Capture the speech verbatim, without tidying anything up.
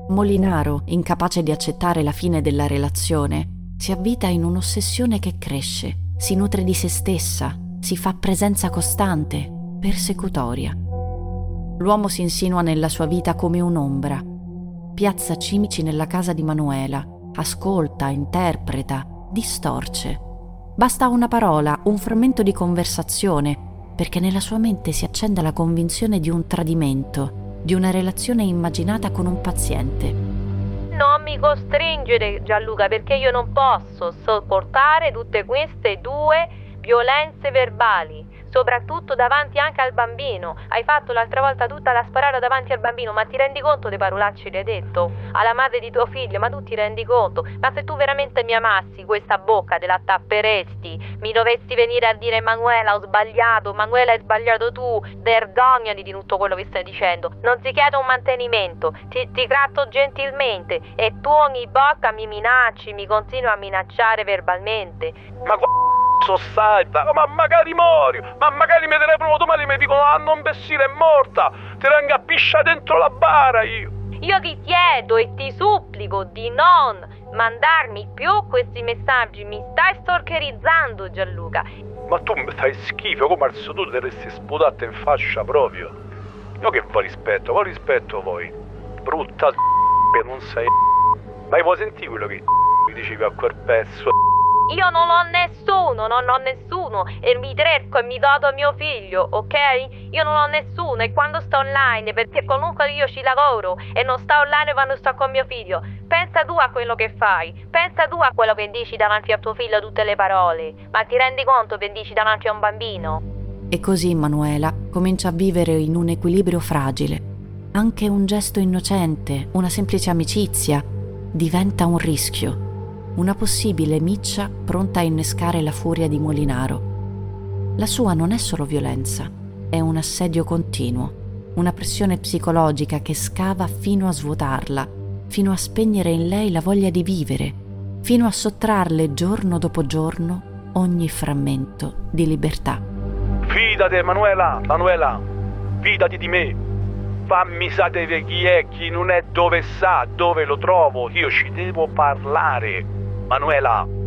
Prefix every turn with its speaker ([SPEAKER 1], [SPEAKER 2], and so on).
[SPEAKER 1] Molinaro, incapace di accettare la fine della relazione, si avvita in un'ossessione che cresce, si nutre di se stessa, si fa presenza costante, persecutoria. L'uomo si insinua nella sua vita come un'ombra. Piazza cimici nella casa di Manuela, ascolta, interpreta, distorce. Basta una parola, un frammento di conversazione, perché nella sua mente si accenda la convinzione di un tradimento, di una relazione immaginata con un paziente.
[SPEAKER 2] Non mi costringere, Gianluca, perché io non posso sopportare tutte queste due violenze verbali, soprattutto davanti anche al bambino. Hai fatto l'altra volta tutta la sparata davanti al bambino, ma ti rendi conto dei parolacci che hai detto alla madre di tuo figlio? Ma tu ti rendi conto? Ma se tu veramente mi amassi, questa bocca te la tapperesti, mi dovessi venire a dire: Manuela, ho sbagliato, Manuela, hai sbagliato tu, vergognati di tutto quello che stai dicendo, non si chiede un mantenimento, ti, ti tratto gentilmente e tu ogni bocca mi minacci, mi continui a minacciare verbalmente.
[SPEAKER 3] Ma qu***o so salta, ma magari muori, ma magari mi telefono domani e mi dicono: ah, non imbecille, è morta, ti vengo a piscia dentro la bara io.
[SPEAKER 2] Io ti chiedo e ti supplico di non mandarmi più questi messaggi, mi stai stalkerizzando, Gianluca.
[SPEAKER 3] Ma tu mi fai schifo, come al solito tu dovresti sputarti in faccia proprio. Io che vuoi rispetto, vuoi rispetto voi? Brutta che non sei. Ma vuoi sentire quello che mi dicevi a quel pezzo?
[SPEAKER 2] Io non ho nessuno, non ho nessuno e mi cerco e mi do a mio figlio, ok? Io non ho nessuno e quando sto online, perché comunque io ci lavoro e non sto online quando sto con mio figlio. Pensa tu a quello che fai, pensa tu a quello che dici davanti a tuo figlio, tutte le parole, ma ti rendi conto che dici davanti a un bambino?
[SPEAKER 1] E così Manuela comincia a vivere in un equilibrio fragile. Anche un gesto innocente, una semplice amicizia, diventa un rischio. Una possibile miccia pronta a innescare la furia di Molinaro. La sua non è solo violenza, è un assedio continuo, una pressione psicologica che scava fino a svuotarla, fino a spegnere in lei la voglia di vivere, fino a sottrarle giorno dopo giorno ogni frammento di libertà.
[SPEAKER 3] Fidati, Manuela, Manuela, fidati di me. Fammi sapere chi è, chi non è, dove sta, dove lo trovo. Io ci devo parlare. Manuela,